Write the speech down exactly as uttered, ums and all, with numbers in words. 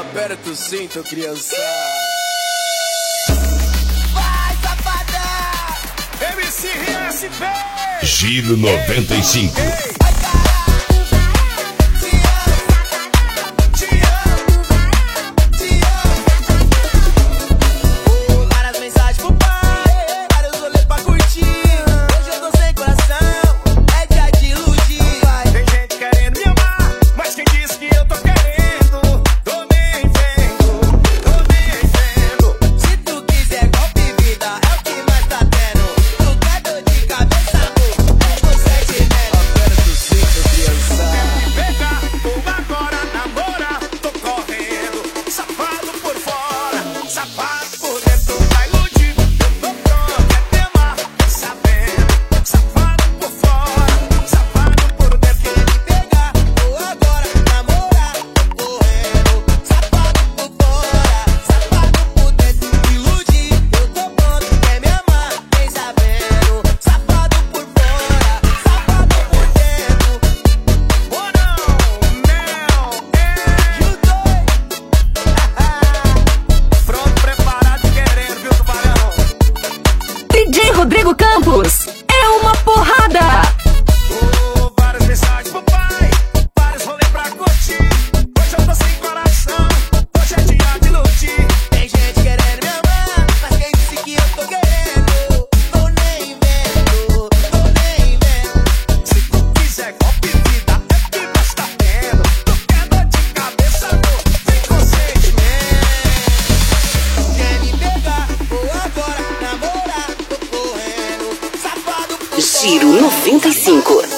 Aperta o cinto, criança. Vai, safadão! M C R S P! Giro noventa e cinco. Ei. Rodrigo Campos é uma porrada. Oh, várias mensagens pro pai, vários rolês pra curtir. Hoje eu tô sem coração, hoje é dia de iludir. Tem gente querendo me amar, mas quem disse que eu tô querendo? Tô nem vendo, tô nem vendo. Se tu quiser golpe vida, é que nós tá tendo. Tu quer dor de cabeça, amor, vem com sentimento. Quer me pegar, ou agora namorar? Giro noventa e cinco.